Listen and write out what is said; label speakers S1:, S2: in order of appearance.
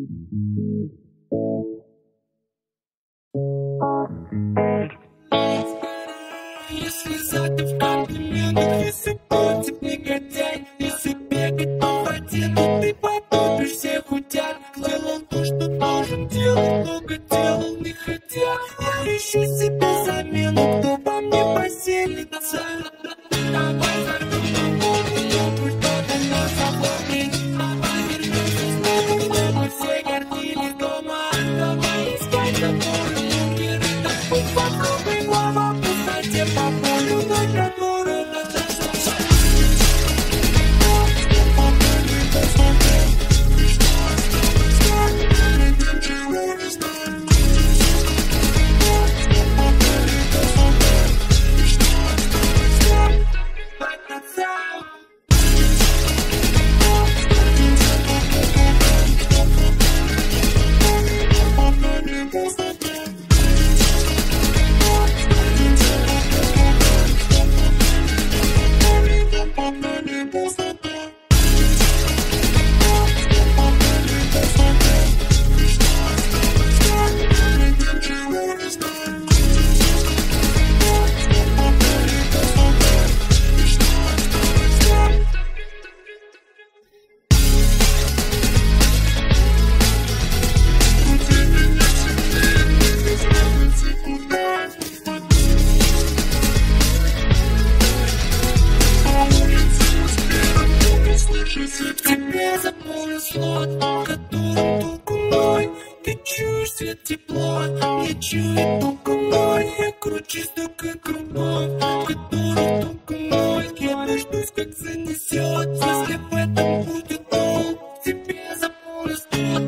S1: Если зайдет в комплиментах, если против негодяй, если бегать по воде, то ты потопишь всех утят. Делал то, что должен делать, много делал не хотя. Я ищу себе замену, кто по мне поселится. Давай вернем голову, пусть кто-то нас запомнит. Давай вернемся снова, чтобы все гордились дома. Давай искать заборы, бункеры, так пусть попробуй глава. Пустоте по полю, на которую надо слушать. Тебе заполнил слот, которым только мой. Ты чуешь свет, тепло, я чую только мой. Я кручусь только кругом, который только мой. Я дождусь, как занесет, если в этом будет толк. Тебе заполнил слот,